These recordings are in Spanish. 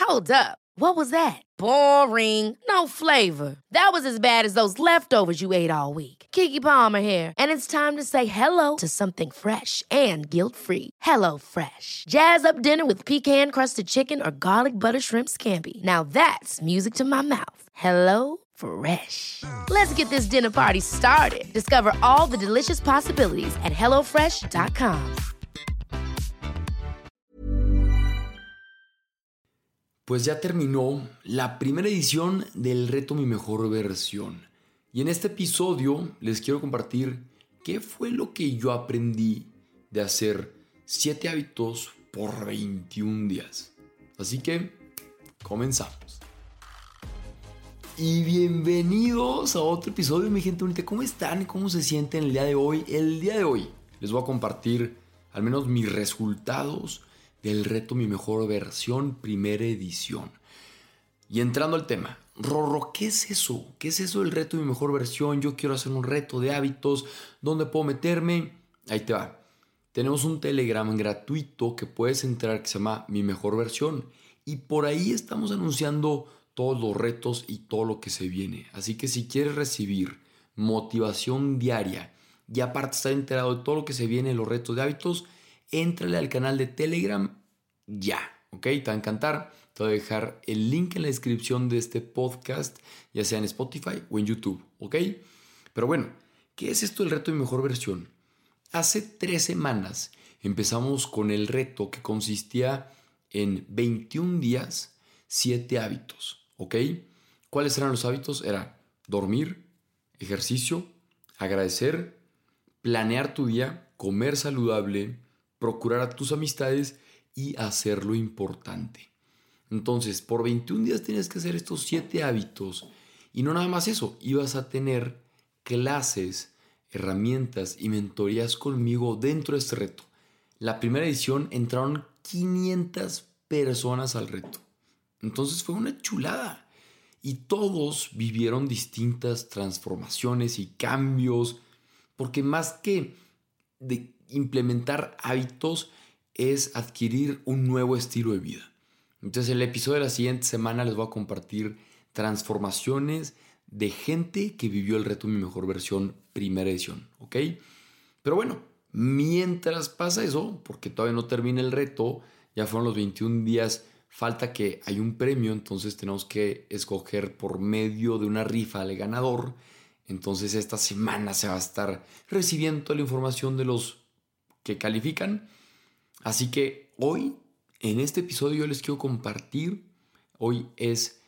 Hold up. What was that? Boring. No flavor. That was as bad as those leftovers you ate all week. Keke Palmer here, and it's time to say hello to something fresh and guilt-free. Hello Fresh. Jazz up dinner with pecan-crusted chicken or garlic butter shrimp scampi. Now that's music to my mouth. Hello Fresh. Let's get this dinner party started. Discover all the delicious possibilities at hellofresh.com. Pues ya terminó la primera edición del reto Mi Mejor Versión. Y en este episodio les quiero compartir qué fue lo que yo aprendí de hacer 7 hábitos por 21 días. Así que comenzamos. Y bienvenidos a otro episodio, mi gente bonita. ¿Cómo están? ¿Cómo se sienten el día de hoy? El día de hoy les voy a compartir al menos mis resultados del reto Mi Mejor Versión, primera edición. Y entrando al tema, Rorro, ¿qué es eso? ¿Qué es eso del reto Mi Mejor Versión? Yo quiero hacer un reto de hábitos. ¿Dónde puedo meterme? Ahí te va. Tenemos un Telegram gratuito que puedes entrar que se llama Mi Mejor Versión. Y por ahí estamos anunciando todos los retos y todo lo que se viene. Así que si quieres recibir motivación diaria y aparte estar enterado de todo lo que se viene, los retos de hábitos, éntrale al canal de Telegram ya, ¿ok? Te va a encantar. Te voy a dejar el link en la descripción de este podcast, ya sea en Spotify o en YouTube, ¿ok? Pero bueno, ¿qué es esto del reto de Mi Mejor Versión? Hace 3 semanas empezamos con el reto que consistía en 21 días, 7 hábitos, ¿ok? ¿Cuáles eran los hábitos? Era dormir, ejercicio, agradecer, planear tu día, comer saludable, procurar a tus amistades y hacer lo importante. Entonces, por 21 días tienes que hacer estos 7 hábitos. Y no nada más eso, ibas a tener clases, herramientas y mentorías conmigo dentro de este reto. La primera edición entraron 500 personas al reto. Entonces fue una chulada. Y todos vivieron distintas transformaciones y cambios, porque más que de implementar hábitos es adquirir un nuevo estilo de vida. Entonces en el episodio de la siguiente semana les voy a compartir transformaciones de gente que vivió el reto Mi Mejor Versión, primera edición, ¿ok? Pero bueno, mientras pasa eso, porque todavía no termina el reto, ya fueron los 21 días, falta que hay un premio, entonces tenemos que escoger por medio de una rifa al ganador. Entonces esta semana se va a estar recibiendo toda la información de los que califican. Así que hoy, en este episodio, yo les quiero compartir. Hoy es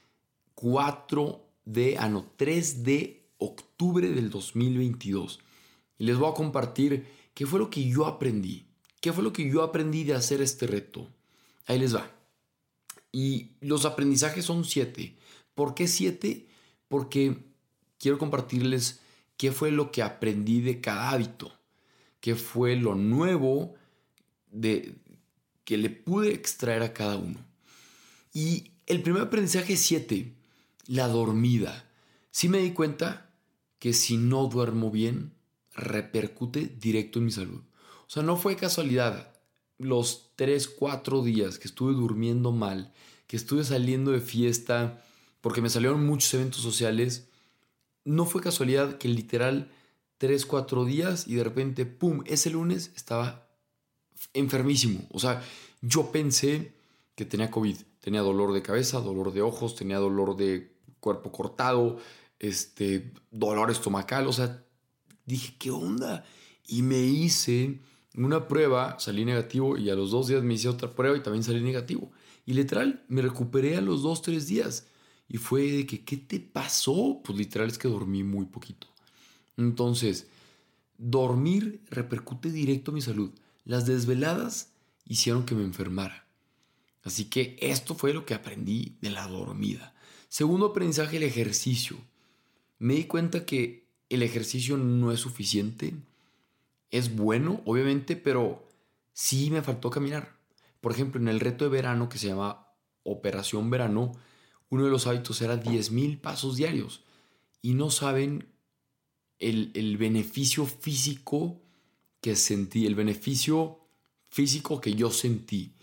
3 de octubre del 2022. Y les voy a compartir qué fue lo que yo aprendí. ¿Qué fue lo que yo aprendí de hacer este reto? Ahí les va. Y los aprendizajes son 7. ¿Por qué 7? Porque quiero compartirles qué fue lo que aprendí de cada hábito. Qué fue lo nuevo que le pude extraer a cada uno. Y el primer aprendizaje es 7, la dormida. Sí me di cuenta que si no duermo bien, repercute directo en mi salud. O sea, no fue casualidad. Los 3-4 días que estuve durmiendo mal, que estuve saliendo de fiesta, porque me salieron muchos eventos sociales, no fue casualidad que literal 3-4 días y de repente, ¡pum!, ese lunes estaba enfermísimo. O sea, yo pensé que tenía COVID. Tenía dolor de cabeza, dolor de ojos, tenía dolor de cuerpo cortado, dolor estomacal. O sea, dije, ¿qué onda? Y me hice una prueba, salí negativo y a los 2 días me hice otra prueba y también salí negativo. Y literal, me recuperé a los 2-3 días. Y fue de que, ¿qué te pasó? Pues literal es que dormí muy poquito. Entonces, dormir repercute directo en mi salud. Las desveladas hicieron que me enfermara. Así que esto fue lo que aprendí de la dormida. Segundo aprendizaje, el ejercicio. Me di cuenta que el ejercicio no es suficiente. Es bueno, obviamente, pero sí me faltó caminar. Por ejemplo, en el reto de verano que se llama Operación Verano, uno de los hábitos era 10,000 pasos diarios. Y no saben el beneficio físico que sentí, el beneficio físico que yo sentí.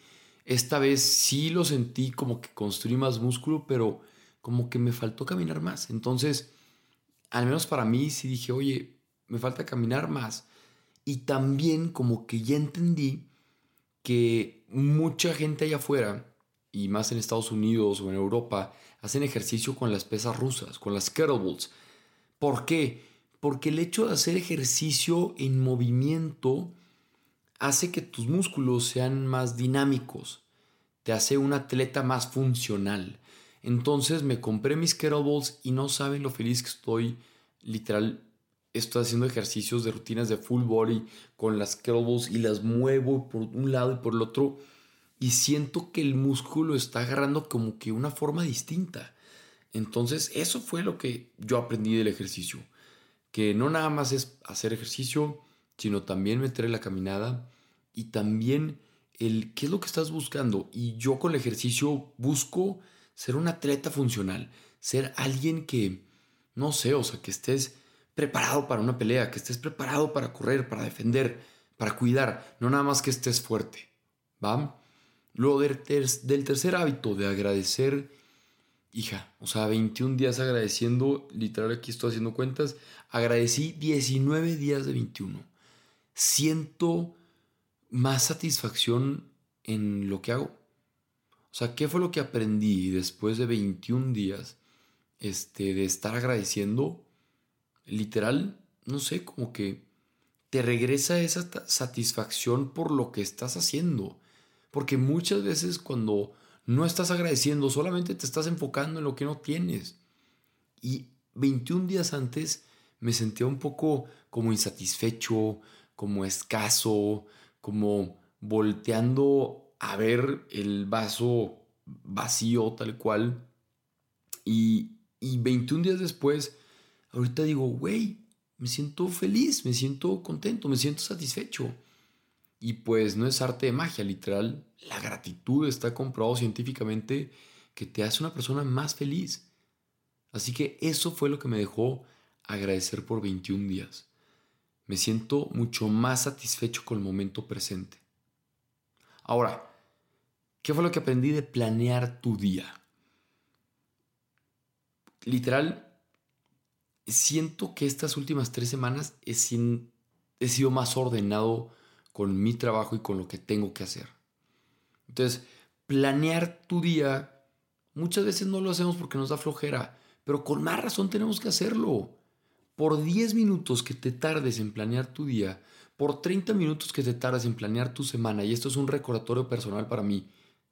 Esta vez sí lo sentí como que construí más músculo, pero como que me faltó caminar más. Entonces, al menos para mí sí dije, oye, me falta caminar más. Y también como que ya entendí que mucha gente allá afuera, y más en Estados Unidos o en Europa, hacen ejercicio con las pesas rusas, con las kettlebells. ¿Por qué? Porque el hecho de hacer ejercicio en movimiento hace que tus músculos sean más dinámicos, te hace un atleta más funcional. Entonces me compré mis kettlebells y no saben lo feliz que estoy. Literal, estoy haciendo ejercicios de rutinas de full body con las kettlebells y las muevo por un lado y por el otro y siento que el músculo está agarrando como que una forma distinta. Entonces eso fue lo que yo aprendí del ejercicio, que no nada más es hacer ejercicio, sino también meter la caminada y también el qué es lo que estás buscando. Y yo con el ejercicio busco ser un atleta funcional, ser alguien que, no sé, o sea, que estés preparado para una pelea, que estés preparado para correr, para defender, para cuidar, no nada más que estés fuerte, ¿va? Luego del tercer hábito de agradecer. Hija, o sea, 21 días agradeciendo, literal aquí estoy haciendo cuentas, agradecí 19 días de 21. Siento más satisfacción en lo que hago. O sea, ¿qué fue lo que aprendí después de 21 días de estar agradeciendo? Literal, no sé, como que te regresa esa satisfacción por lo que estás haciendo. Porque muchas veces cuando no estás agradeciendo, solamente te estás enfocando en lo que no tienes. Y 21 días antes me sentía un poco como insatisfecho, como escaso, como volteando a ver el vaso vacío tal cual. Y 21 días después, ahorita digo, güey, me siento feliz, me siento contento, me siento satisfecho. Y pues no es arte de magia, literal. La gratitud está comprobado científicamente que te hace una persona más feliz. Así que eso fue lo que me dejó agradecer por 21 días. Me siento mucho más satisfecho con el momento presente. Ahora, ¿qué fue lo que aprendí de planear tu día? Literal, siento que estas últimas 3 semanas he sido más ordenado con mi trabajo y con lo que tengo que hacer. Entonces, planear tu día, muchas veces no lo hacemos porque nos da flojera, pero con más razón tenemos que hacerlo. Por 10 minutos que te tardes en planear tu día, por 30 minutos que te tardes en planear tu semana, y esto es un recordatorio personal para mí,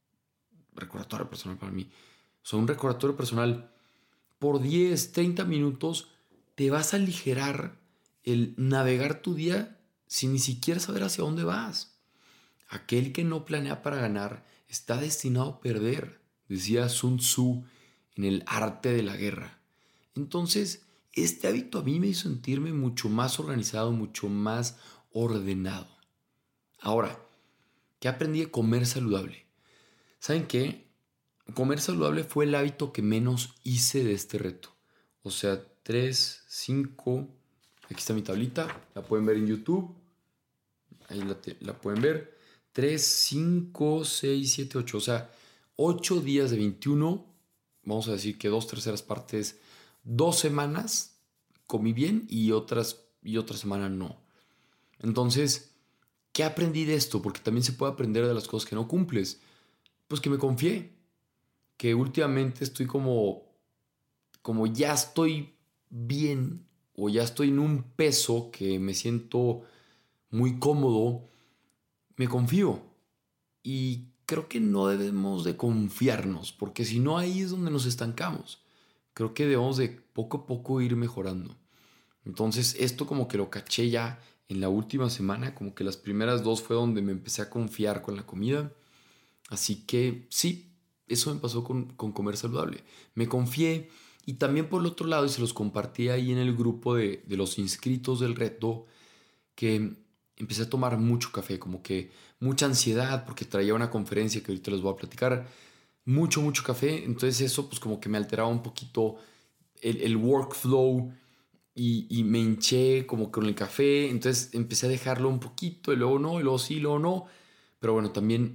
un recordatorio personal, por 10 30 minutos te vas a aligerar el navegar tu día sin ni siquiera saber hacia dónde vas. Aquel que no planea para ganar está destinado a perder, decía Sun Tzu en El arte de la guerra. Entonces, este hábito a mí me hizo sentirme mucho más organizado, mucho más ordenado. Ahora, ¿qué aprendí de comer saludable? ¿Saben qué? Comer saludable fue el hábito que menos hice de este reto. O sea, 3, 5, aquí está mi tablita, la pueden ver en YouTube, ahí la pueden ver. 3, 5, 6, 7, 8. O sea, 8 días de 21. Vamos a decir que 2/3 partes, 2 semanas comí bien y otra semana no. Entonces, ¿qué aprendí de esto? Porque también se puede aprender de las cosas que no cumples. Pues que me confié. Que últimamente estoy como ya estoy bien o ya estoy en un peso que me siento muy cómodo, me confío. Y creo que no debemos de confiarnos, porque si no ahí es donde nos estancamos. Creo que debemos de poco a poco ir mejorando. Entonces esto como que lo caché ya en la última semana, como que las primeras 2 fue donde me empecé a confiar con la comida. Así que sí, eso me pasó con comer saludable. Me confié y también por el otro lado, y se los compartí ahí en el grupo de los inscritos del reto, que empecé a tomar mucho café, como que mucha ansiedad porque traía una conferencia que ahorita les voy a platicar, mucho café, entonces eso pues como que me alteraba un poquito el workflow y me hinché como con el café, entonces empecé a dejarlo un poquito y luego no, y luego sí, y luego no, pero bueno, también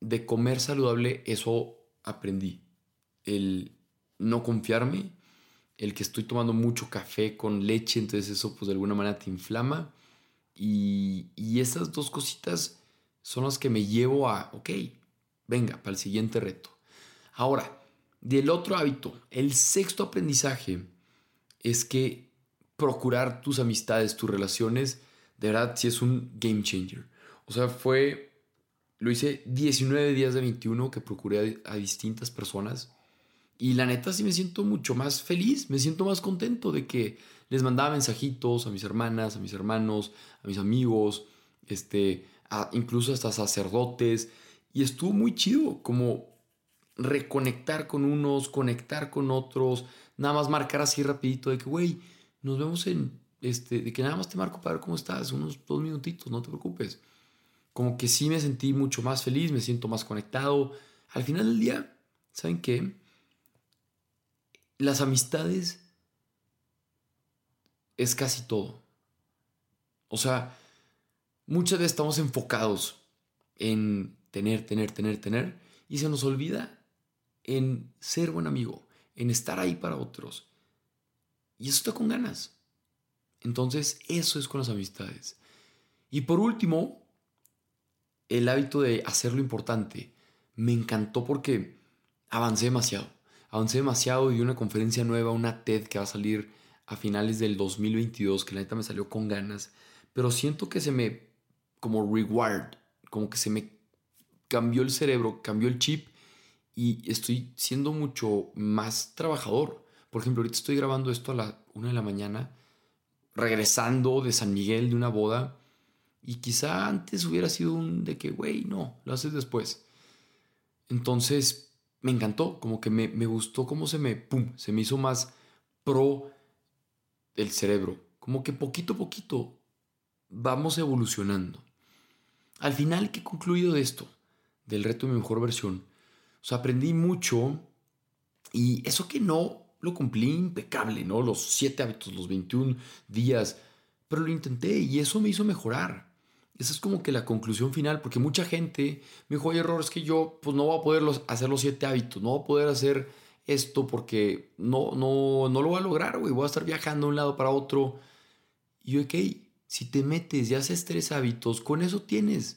de comer saludable, eso aprendí. El no confiarme, el que estoy tomando mucho café con leche, entonces eso pues de alguna manera te inflama. Y esas dos cositas son las que me llevo a, ok, venga, para el siguiente reto. Ahora, del otro hábito, el sexto aprendizaje es que procurar tus amistades, tus relaciones, de verdad sí es un game changer. O sea, lo hice 19 días de 21 que procuré a distintas personas. Y la neta sí me siento mucho más feliz, me siento más contento de que les mandaba mensajitos a mis hermanas, a mis hermanos, a mis amigos, incluso hasta sacerdotes. Y estuvo muy chido como reconectar con unos, conectar con otros, nada más marcar así rapidito de que, güey, nos vemos de que nada más te marco para ver cómo estás, unos 2 minutitos, no te preocupes. Como que sí me sentí mucho más feliz, me siento más conectado. Al final del día, ¿saben qué? Las amistades es casi todo. O sea, muchas veces estamos enfocados en tener, y se nos olvida en ser buen amigo, en estar ahí para otros. Y eso está con ganas. Entonces, eso es con las amistades. Y por último, el hábito de hacer lo importante. Me encantó porque avancé demasiado. Y di una conferencia nueva, una TED que va a salir a finales del 2022, que la neta me salió con ganas. Pero siento que se me, como rewired, como que se me cambió el cerebro, cambió el chip y estoy siendo mucho más trabajador. Por ejemplo, ahorita estoy grabando esto a la 1 de la mañana, regresando de San Miguel de una boda, y quizá antes hubiera sido de que, güey, no, lo haces después. Entonces me encantó, como que me gustó cómo se me hizo más pro el cerebro. Como que poquito a poquito vamos evolucionando. Al final, ¿qué he concluido de esto? Del reto de mi mejor versión. O sea, aprendí mucho y eso que no lo cumplí impecable, ¿no? Los 7 hábitos, los 21 días, pero lo intenté y eso me hizo mejorar. Esa es como que la conclusión final, porque mucha gente me dijo, oye, Error, es que yo pues no voy a poder hacer los 7 hábitos, no voy a poder hacer esto porque no lo voy a lograr, güey, voy a estar viajando de un lado para otro. Y yo, ok, si te metes y haces 3 hábitos, con eso tienes,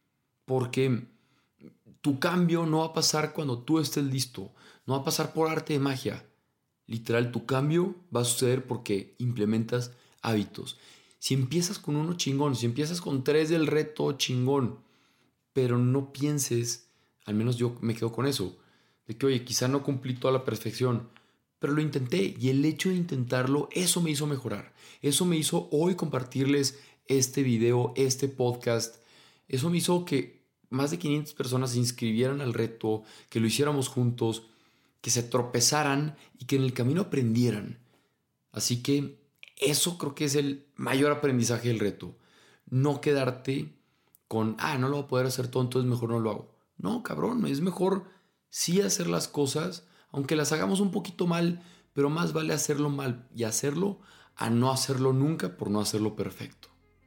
porque tu cambio no va a pasar cuando tú estés listo, no va a pasar por arte de magia. Literal, tu cambio va a suceder porque implementas hábitos. Si empiezas con uno, chingón. Si empiezas con 3 del reto, chingón. Pero no pienses, al menos yo me quedo con eso, de que, oye, quizá no cumplí toda la perfección, pero lo intenté. Y el hecho de intentarlo, eso me hizo mejorar. Eso me hizo hoy compartirles este video, este podcast. Eso me hizo que más de 500 personas se inscribieran al reto, que lo hiciéramos juntos, que se tropezaran y que en el camino aprendieran. Así que eso creo que es el mayor aprendizaje del reto. No quedarte con, no lo voy a poder hacer todo, entonces mejor no lo hago. No, cabrón, es mejor sí hacer las cosas, aunque las hagamos un poquito mal, pero más vale hacerlo mal y hacerlo a no hacerlo nunca por no hacerlo perfecto.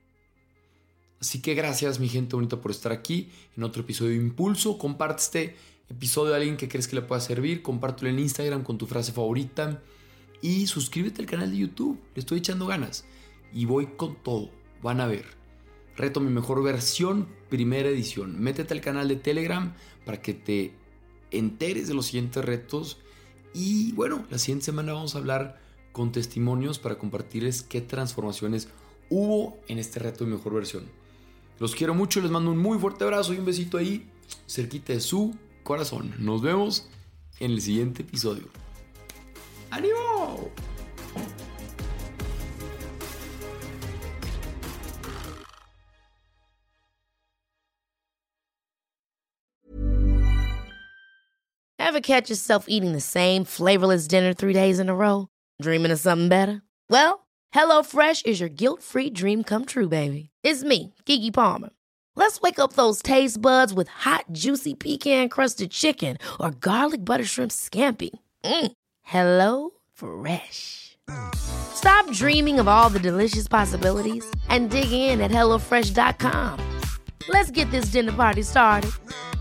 Así que gracias, mi gente bonita, por estar aquí en otro episodio de Impulso. Comparte este episodio a alguien que crees que le pueda servir. Compártelo en Instagram con tu frase favorita. Y suscríbete al canal de YouTube. Le estoy echando ganas. Y voy con todo. Van a ver. Reto mi mejor versión, primera edición. Métete al canal de Telegram para que te enteres de los siguientes retos. Y bueno, la siguiente semana vamos a hablar con testimonios para compartirles qué transformaciones hubo en este reto de mi mejor versión. Los quiero mucho, les mando un muy fuerte abrazo y un besito ahí, cerquita de su corazón. Nos vemos en el siguiente episodio. ¡Ánimo! Ever catch yourself eating the same flavorless dinner 3 days in a row? Dreaming of something better? Well, HelloFresh is your guilt-free dream come true, baby. It's me, Keke Palmer. Let's wake up those taste buds with hot, juicy pecan-crusted chicken or garlic butter shrimp scampi. Hello Fresh. Stop dreaming of all the delicious possibilities and dig in at HelloFresh.com. Let's get this dinner party started.